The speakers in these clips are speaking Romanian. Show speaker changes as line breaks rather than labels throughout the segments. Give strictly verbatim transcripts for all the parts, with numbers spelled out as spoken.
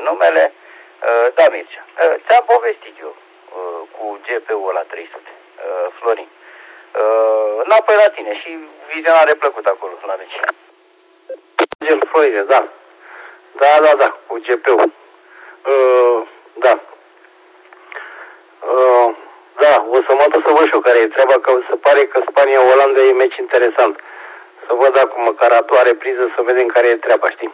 numele. Da, Mircea. Ți-am povestit eu cu G P-ul ăla trei sute. Florin. Înapoi la tine și vizionare plăcută acolo la regi.
Florin, da. Da, da, da, cu G P-ul. Da. Da, o să mă duc să văd și eu care e treaba, că se pare că Spania-Olanda e meci interesant. Să văd acum măcar a doua repriză să vedem care e treaba, știi?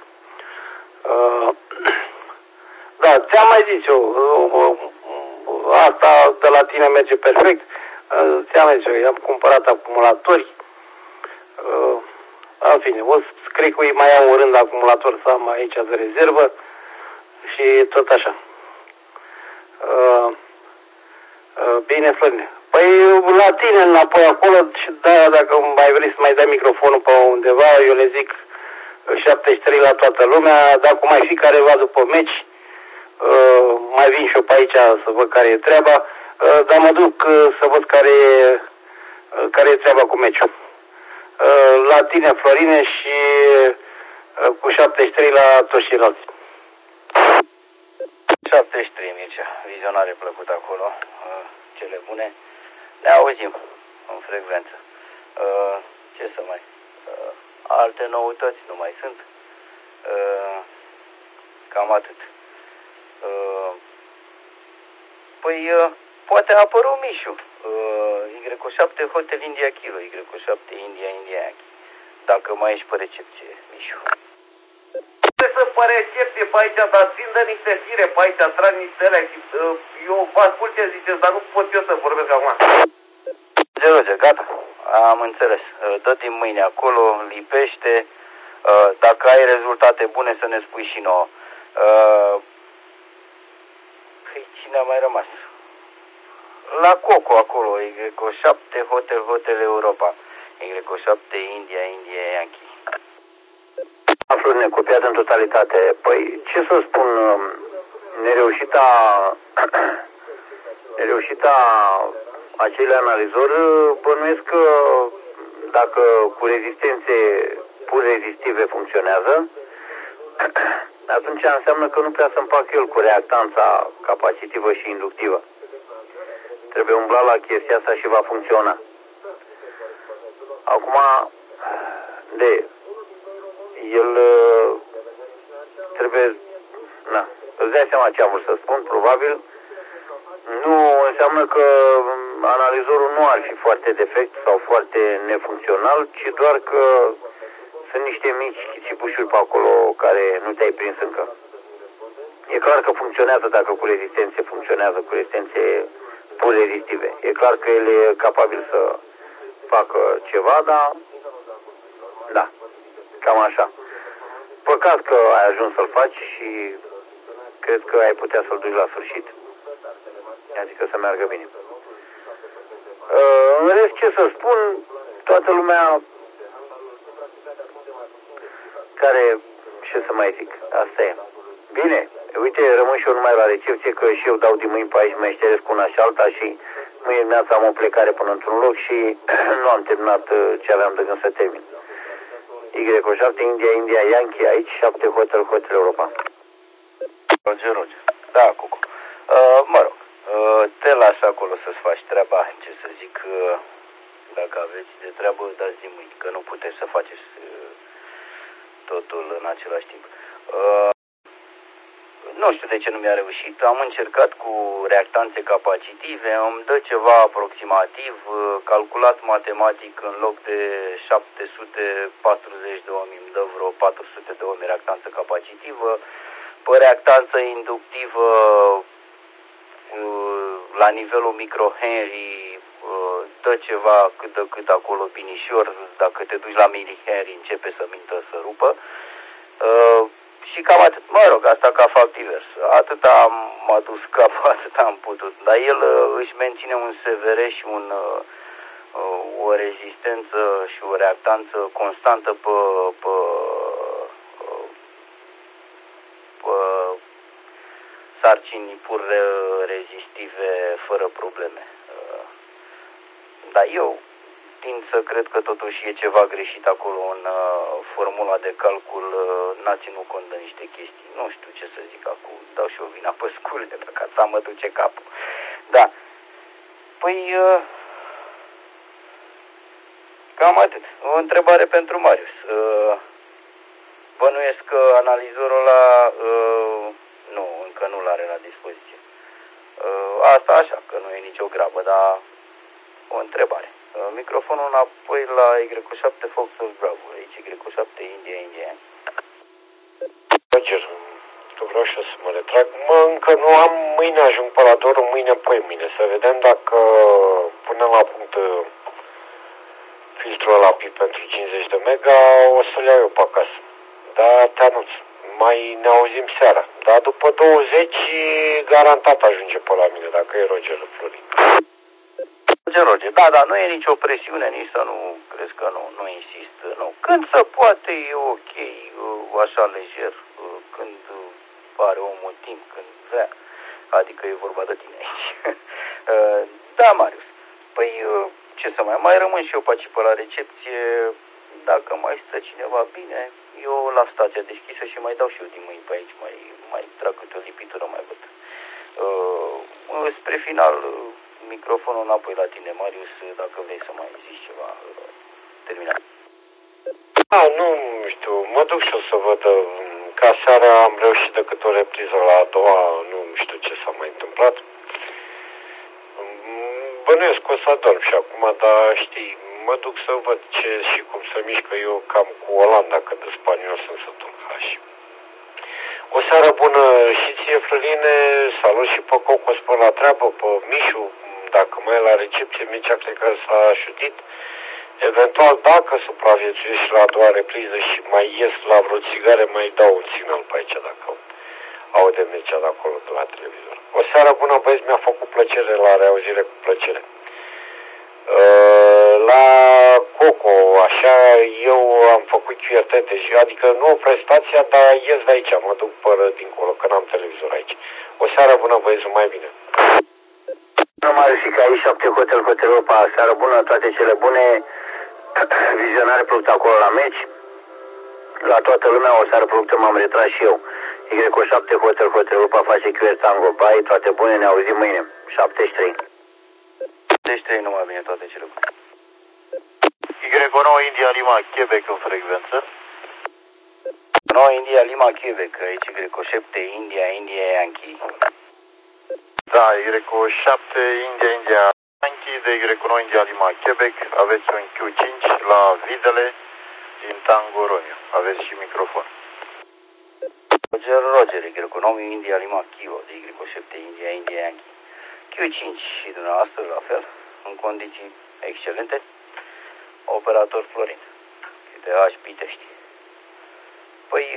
Da, ți-am mai zis eu, asta de la tine merge perfect. Ți-am mai zis eu, i-am cumpărat acumulatori. În fine, o să cred că îi mai iau un rând acumulator să am aici de rezervă și tot așa. Bine, Florine. Păi la tine înapoi acolo și da, dacă mai vrei să mai dai microfonul pe undeva, eu le zic șaptezeci și trei la toată lumea, dacă mai fi careva după meci, uh, mai vin și eu pe aici să văd care e treaba, uh, dar mă duc uh, să văd care e, uh, care e treaba cu meciul. Uh, la tine, Florine, și uh, cu șaptezeci și trei la toți ceilalți.
șaptezeci și trei, Mircea. Vizionare plăcută acolo. Uh, cele bune. Ne auzim în frecvență. Uh, ce să mai... Uh, alte noutăți nu mai sunt. Uh, cam atât. Uh, păi, uh, poate a apărut Mișu. Uh, Y șapte Hotel India Kilo. Y șapte India India Yankee. Dacă mai ești pe recepție, Mișu. Să pe recepție pe aici, dar țin de niște fire pe aici, trag niște alea și uh, eu vă ascult ce ziceți, dar nu pot eu să vorbesc acum. Roger, gata, am înțeles. Dă din mâine acolo, lipește, dacă ai rezultate bune să ne spui și nouă. Păi cine a mai rămas? La Coco acolo, Y șapte Hotel Hotel Europa, Y șapte India India Yankee.
Aflu necopiat în totalitate. Păi, ce să spun, nereușita, nereușita acele analizori, bănuiesc că dacă cu rezistențe pur rezistive funcționează, atunci înseamnă că nu prea să împac el cu reactanța capacitivă și inductivă. Trebuie umbla la chestia asta și va funcționa. Acum, de el trebuie, na, îți dai seama ce am vrut să spun, probabil nu înseamnă că analizorul nu ar fi foarte defect sau foarte nefuncțional, ci doar că sunt niște mici țipușuri pe acolo care nu te-ai prins încă. E clar că funcționează dacă cu rezistențe funcționează, cu rezistențe pur rezistive. E clar că el e capabil să facă ceva, dar da, cam așa. Păcat că ai ajuns să-l faci și cred că ai putea să-l duci la sfârșit. Adică să meargă bine. În rest, ce să spun, toată lumea care, ce să mai zic, asta e. Bine, uite, rămân și eu numai la recepție, că și eu dau din mâini pe aici, mă șteresc una și alta și mâine dimineața am o plecare până într-un loc și nu am terminat ce aveam de gând să termin. Y șapte India India Yankee aici, șapte Hotel Hotel Europa.
Roger, Roger. Da, Cucu. Uh, mă rog, uh, te las acolo să-ți faci treaba, ce să zic, uh, dacă aveți de treabă, dați din mâini, că nu puteți să faceți uh, totul în același timp. Uh, nu știu de ce nu mi-a reușit, am încercat cu reactanțe capacitive, îmi dă ceva aproximativ, uh, calculat matematic în loc de șapte sute patruzeci de ohmi, îmi dă vreo patru sute de ohmi reactanță capacitivă. Pe reactanță inductivă la nivelul microhenry dă ceva cât de cât acolo binișor, dacă te duci la milihenry începe să mintă să rupă. Și cam atât. Mă rog, asta ca fapt divers. Atât am adus capul, atât am putut. Dar el își menține un S V R și un, o rezistență și o reactanță constantă pe, pe sarcini pur rezistive, fără probleme. Dar eu tind să cred că totuși e ceva greșit acolo în uh, formula de calcul, uh, n-a ținut cont de niște chestii. Nu știu ce să zic acum, dau și o vina pe scule, dacă asta mă duce capul. Da. Păi, uh, cam atât. O întrebare pentru Marius. Uh, bănuiesc că analizorul ăla, uh, nu, încă nu l-are la dispoziție. Uh, asta așa, că nu e nicio grabă, dar o întrebare. Uh, microfonul înapoi la Y șapte Foxtrot Bravo, aici Y șapte India, India.
Roger, tu vreau și să mă retrag. Mă, încă nu am, mâine ajung pe la Doru, mâine, păi mâine. Să vedem dacă punem la punct filtrul ăla pentru cincizeci de mega, o să-l iau eu pe acasă. Dar te anunț, mai ne auzim seara. Dar după douăzeci, garantat ajunge pe la mine, dacă e Roger Florin.
Roger, Roger, da, da, nu e nicio presiune, nici să nu crezi că nu, nu insist, nu. Când se poate e ok, așa lejer, când are omul timp, când vrea, adică e vorba de tine aici. Da, Marius, păi ce să mai, mai rămân și eu pe aici pe la recepție, dacă mai stă cineva bine, eu la stația deschisă și mai dau și eu din mâini pe aici, mai, mai trag câte o lipitură, mai văd. Uh, spre final, microfonul înapoi la tine, Marius, dacă vrei să mai zici ceva, uh, terminat.
Da, nu știu, mă duc și o să văd, ca seara am reușit decât o repriză la a doua, nu știu ce s-a mai întâmplat. Bănuiesc că o să adorm și acum, dar știi, mă duc să văd ce și cum se mișcă eu cam cu Olanda, că de spaniol sunt să tunhași. O seară bună și ție, Floline, salut și pe Cocos pe la treabă, pe Mișu, dacă mai e la recepție, Mircea cred că s-a șutit. Eventual, dacă supraviețuiești la a doua repriză și mai ies la vreo țigare, mai dau un signal pe aici, dacă aude Mircea de acolo, de la televizor. O seară bună, băieți, mi-a făcut plăcere, la reauzire cu plăcere. La Coco, așa, eu am făcut Q R T, deci, adică nu o prestație, dar ies de aici, mă duc pără dincolo, că n-am televizor aici. O seară bună, băieți, mai bine.
Nu mai și că aici șapte Hotel Hotel Europa, seară bună, toate cele bune, vizionare plăcută acolo la meci, la toată lumea, o seară plăcută, m-am retras și eu. Y șapte Hotel Hotel Europa face Q R Tango, bye, toate bune, ne auzim mâine, șaptezeci și trei.
șaptezeci și trei, numai bine, toate cele bune. Y nouă India Lima Quebec în frecvență. nouă India Lima Quebec, aici Y șapte India, India Yankee.
Da, Y șapte India, India Yankee, de Y nouă India Lima Quebec, aveți un Q cinci la Videle din Tango Romeo. Aveți și microfon.
Roger, Roger, Y nouă India Lima Kilo, de Y șapte India, India Yankee. Q cinci și dumneavoastră la fel, în condiții excelente. Operator Florin, Q T H Pitești. Păi,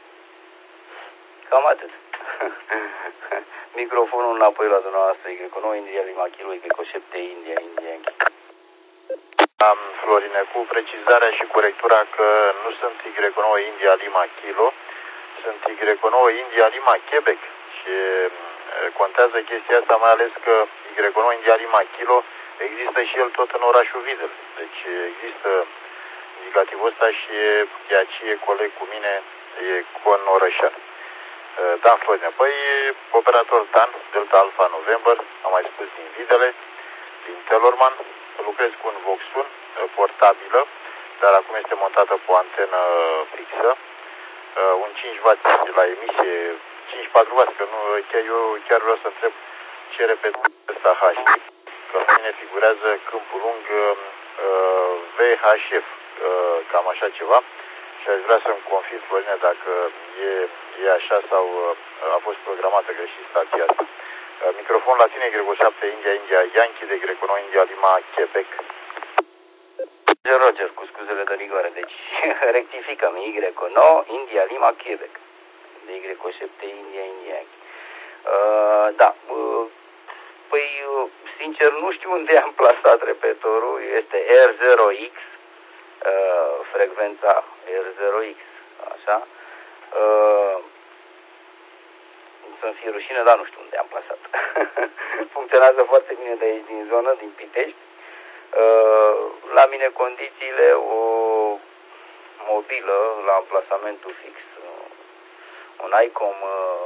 cam atât. Microfonul înapoi la dumneavoastră, Y nouă India Lima Kilo, Y șapte India, India Yankee.
Am, Florine, cu precizarea și corectura că nu sunt Y nouă India Lima Kilo, sunt Y nouă India Lima Quebec și contează chestia asta, mai ales că Y nouă India Lima Kilo există și el tot în orașul Videl. Deci există indicativul ăsta și de aceea coleg cu mine e Conorășan. Dan Florine, păi operator Dan, Delta Alpha November, am mai spus din Videle, din Telorman, lucrez cu un Voxun portabilă, dar acum este montată pe o antenă fixă, un cinci watt la emisie, cinci patru watt, că nu, chiar, eu chiar vreau să întreb ce repetă ăsta H, că la mine figurează câmpul lung V H F, cam așa ceva, și aș vrea să-mi confirm, Florine, dacă e, e așa sau a fost programată greșit stația asta. Microfon la tine, Y șapte India, India Yankee, de Y nouă India Lima Quebec.
Roger, Roger, cu scuzele de rigoare, deci rectificăm, Y nouă India Lima Quebec, de Y șapte India, India Yankee. Uh, da, uh, păi, uh, sincer, nu știu unde am plasat repetorul, este R zero X, uh, frecvența R zero X, așa. Uh, să-mi fie rușine, dar nu știu unde am plasat. Funcționează foarte bine de aici, din zonă, din Pitești. La mine condițiile, o mobilă la amplasamentul fix, un ICOM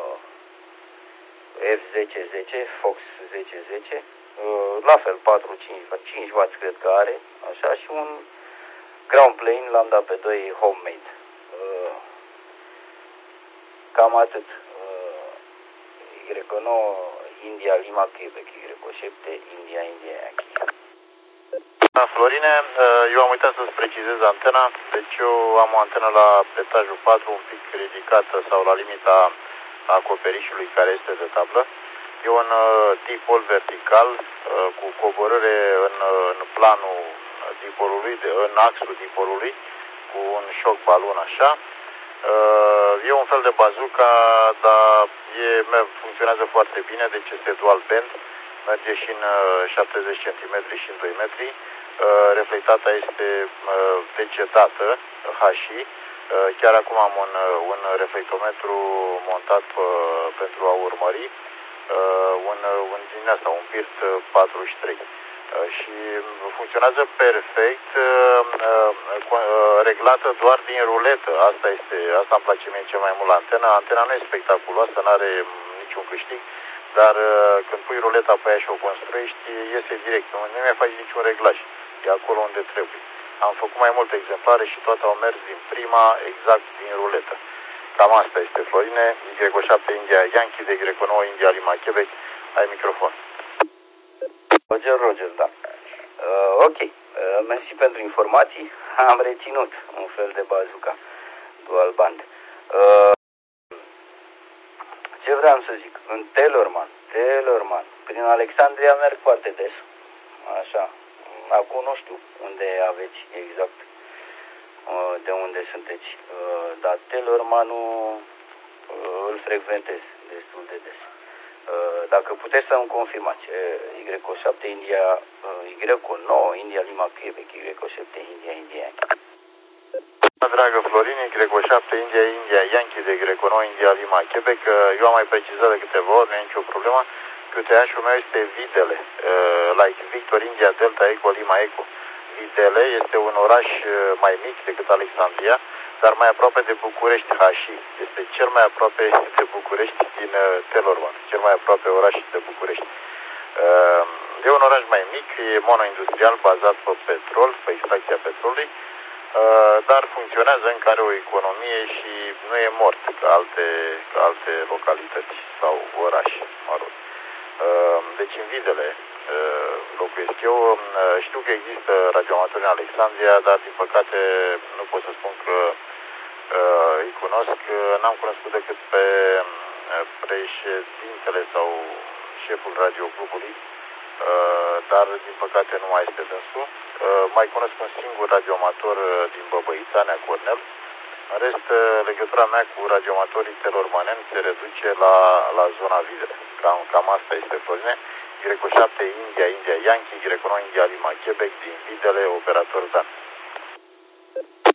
F zece zece, Fox zece zece, la fel patru cinci watt cred că are, așa, și un ground plane l-am dat pe doi homemade. Cam atât. Y nouă India Lima Quebec, Y șapte India India Yankee.
Florine, eu am uitat să-ți precizez antena, deci eu am o antenă la etajul patru, un pic ridicată sau la limita acoperișului care este de tablă. E un dipol vertical cu coborâre în, în planul dipolului, în axul dipolului, cu un șoc balon așa. E un fel de bazuca, dar e, funcționează foarte bine, deci este dual band, merge și în șaptezeci centimetri și în doi metri. Reflectata este decetată, H I. Chiar acum am un, un reflectometru montat pe, pentru a urmări un, un din asta, un Pirt patruzeci și trei. Și funcționează perfect, reglată doar din ruletă. Asta este, asta îmi place mie cel mai mult la antena. Antena nu e spectaculoasă, nu are niciun câștig, dar când pui ruleta pe ea și o construiești, iese direct, nu, nu mai faci niciun reglaj, e acolo unde trebuie. Am făcut mai multe exemplare și toate au mers din prima, exact din ruletă. Cam asta este, Florine. Y șapte India Yankee, de Y nouă India Lima Quebec. Ai microfon.
Roger, Roger, da. Uh, ok, uh, mersi pentru informații. Am reținut un fel de bazuca dual band. Uh, ce vreau să zic? În Telorman, Telorman, prin Alexandria merg foarte des. Așa. Acum nu știu unde aveți exact, uh, de unde sunteți. Uh, dar Telormanul uh, îl frecventez destul de des. Dacă puteți să îmi confirmați, Y șapte India, Y nouă India Lima Quebec, Y șapte India India Yankee.
Dragă Florin, Y șapte India India Yankee, de Y nouă India Lima Quebec. Eu am mai precizat de câteva ori, nu e nicio problemă. Q T H-ul meu este Videle, like Victor India Delta Eco Lima Eco. Videle este un oraș mai mic decât Alexandria, dar mai aproape de București, H I. Este cel mai aproape de București din Telorman, cel mai aproape oraș de București. E un oraș mai mic, e monoindustrial, bazat pe petrol, pe extracția petrolului, dar funcționează, încă are o economie și nu e mort ca alte, ca alte localități sau orașe, mă rog. Deci în Videle locuiesc eu. Știu că există radioamatori în Alexandria, dar din păcate nu pot să spun că îi cunosc. N-am cunoscut decât pe președintele sau șeful radioclubului, dar din păcate nu mai este dânsul. Mai cunosc un singur radioamator din Băbăița, Nea Cornel. În rest, legătura mea cu radioamatorii telormaneni se reduce la, la zona Videle. Cam, cam asta este, Florine. Y șapte India India Yankee, Y nouă India Lima Quebec, din Videle, operator Dan.